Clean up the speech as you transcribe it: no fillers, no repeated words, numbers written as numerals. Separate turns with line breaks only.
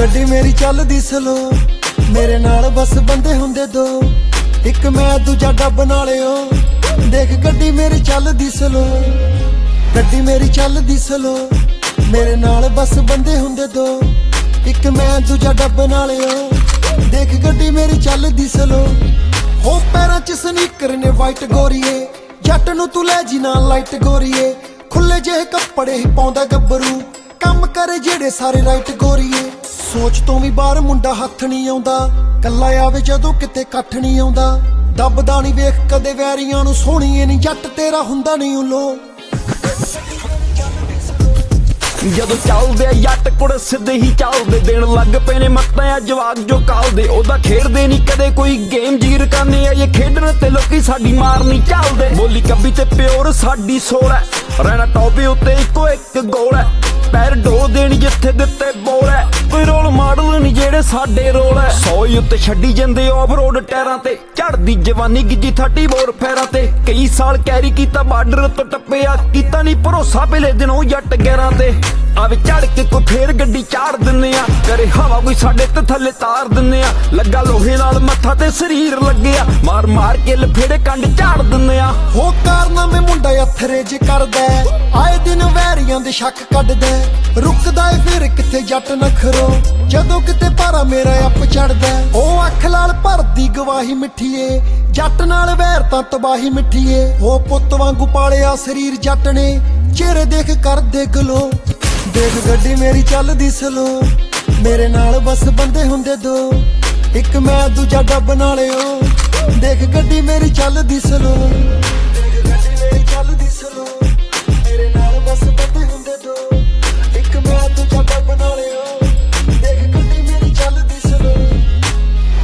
ਗੱਡੀ ਮੇਰੀ ਚੱਲਦੀ ਸਲੋ, ਮੇਰੇ ਨਾਲ ਬਸ ਬੰਦੇ ਹੁੰਦੇ ਦੋ, ਇੱਕ ਮੈਂ ਦੂਜਾ ਡੱਬ ਨਾਲਿਓ। ਦੇਖ ਗੱਡੀ ਮੇਰੀ ਚੱਲਦੀ ਸਲੋ, ਗੱਡੀ ਮੇਰੀ ਚੱਲਦੀ ਸਲੋ, ਮੇਰੇ ਨਾਲ ਬਸ ਬੰਦੇ ਹੁੰਦੇ ਦੋ, ਇੱਕ ਮੈਂ ਦੂਜਾ ਡੱਬ ਨਾਲਿਓ। ਦੇਖ ਗੱਡੀ ਮੇਰੀ ਚੱਲਦੀ ਸਲੋ, ਹੋ ਪੈਰਾਂ 'ਚ ਸਨੀਕਰ ਨੇ ਵਾਈਟ ਗੋਰੀਏ, ਜੱਟ ਨੂੰ ਤੂੰ ਲੈ ਜੀ ਨਾਲ ਲਾਈਟ ਗੋਰੀਏ। ਖੁੱਲੇ ਜਿਹੇ ਕੱਪੜੇ ਹੀ ਪਾਉਂਦਾ ਗੱਭਰੂ, ਕੰਮ ਕਰੇ ਜਿਹੜੇ ਸਾਰੇ ਰਾਈਟ ਗੋਰੀਏ। ਸੋਚ ਤੋਂ ਵੀ ਬਾਹਰ ਮੁੰਡਾ ਹੱਥ ਨਹੀਂ ਆਉਂਦਾ, ਕੱਲਾ ਆਵੇ ਜਦੋਂ ਕਿਤੇ ਇਕੱਠ ਨਹੀਂ ਆਉਂਦਾ। ਦੱਬਦਾ ਨਹੀਂ ਵੇਖ ਕਦੇ ਵੈਰੀਆਂ ਨੂੰ, ਸੋਹਣੀਏ ਨਹੀਂ ਜੱਟ ਤੇਰਾ ਹੁੰਦਾ ਨਹੀਂ ਉਲੋ।
ਜਦੋਂ ਚੱਲਦੇ ਜੱਟ ਕੁੜ ਸਿੱਧੇ ਹੀ ਚੱਲਦੇ, ਦੇਣ ਲੱਗ ਪਏ ਨੇ ਮੱਤਾਂ ਜਵਾਕ ਜੋ ਕਾਲਦੇ। ਉਹਦਾ ਖੇਡਦੇ ਨਹੀਂ ਕਦੇ ਕੋਈ ਗੇਮ, ਜੀਰ ਕਰਨੇ ਆ ਇਹ ਖੇਡਣ ਤੇ ਲੋਕੀ ਸਾਡੀ ਮਾਰ ਨਹੀਂ ਚੱਲਦੇ। ਬੋਲੀ ਕੱਬੀ ਤੇ ਪਿਓਰ ਸਾਡੀ ਸੋਲ ਹੈ, ਰਹਿਣਾ ਟੌਪੇ ਉੱਤੇ ਇੱਕੋ ਇੱਕ ਗੋਲ ਹੈ। ਪੈਰ ਡੋ ਦੇਣੀ ਜਿੱਥੇ ਦਿੱਤੇ ਬੋਲ ਹੈ, ਕੋਈ ਰੋਲ ਮਾਡਲ ਨਹੀਂ ਜਿਹੜੇ ਸਾਡੇ ਰੋਲ ਹੈ। 100 ਉੱਤੇ ਛੱਡੀ ਜਾਂਦੇ ਆਫ ਰੋਡ ਟਾਇਰਾਂ ਤੇ, ਝੜਦੀ ਜਵਾਨੀ ਗਿੱਜੀ 30 ਬੋਰ ਫੈਰਾਂ ਤੇ। ਕਈ ਸਾਲ ਕੈਰੀ ਕੀਤਾ ਬਾਰਡਰ ਤੋਂ ਟੱਪਿਆ, ਕੀਤਾ ਨਹੀਂ ਭਰੋਸਾ ਪਹਿਲੇ ਦਿਨੋਂ ਜੱਟ ਗੈਰਾਂ ਤੇ। ਆਵੇ ਝੜ ਕੇ ਕੋਈ ਫੇਰ ਗੱਡੀ ਚਾੜ ਦਿੰਨੇ ਆ, ਕਰੇ ਹਵਾ ਕੋਈ ਸਾਡੇ ਤੇ ਥੱਲੇ ਤਾਰ ਦਿੰਨੇ ਆ। ਲੱਗਾ ਲੋਹੇ ਨਾਲ ਮੱਥਾ ਤੇ ਸਰੀਰ ਲੱਗਿਆ, ਮਾਰ ਮਾਰ ਕੇ ਲਫੇੜੇ ਕੰਡ ਝਾੜ ਦਿੰਨੇ ਆ।
ਹੋ ਕਾਰਨਾਮੇ ਮੁੰਡਾ ਅਥਰੇ ਜੇ ਕਰਦਾ, ਆਏ ਦਿਨ ਵੈਰੀਆਂ ਦੇ ਸ਼ੱਕ ਕੱਢਦਾ। ਰੁਕਦਾ ਏ ਫਿਰ ਕਿੱਥੇ ਜੱਟ ਨਖਰੋ, ਜਦੋਂ ਕਿਤੇ ਭਾਰਾ ਮੇਰਾ ਅੱਪ ਚੜਦਾ। ਉਹ ਅੱਖ ਲਾਲ ਭਰਦੀ ਗਵਾਹੀ ਮਿੱਠੀਏ, ਜੱਟ ਨਾਲ ਵੈਰ ਤਾਂ ਤਬਾਹੀ ਮਿੱਠੀਏ। ਉਹ ਪੁੱਤ ਵਾਂਗੂ ਪਾਲਿਆ ਸਰੀਰ ਜੱਟ ਨੇ, ਚਿਹਰੇ ਦੇਖ ਕਰਦੇ ਗਲੋ। ਦੇਖ ਗੱਡੀ ਮੇਰੀ ਚੱਲਦੀ ਸਲੋ, ਮੇਰੇ ਨਾਲ ਬਸ ਬੰਦੇ ਹੁੰਦੇ ਦੋ, ਇੱਕ ਮੈਂ ਦੂਜਾ ਡੱਬ ਨਾਲਿਓ। ਦੇਖ ਗੱਡੀ ਮੇਰੀ ਚੱਲਦੀ ਸਲੋ।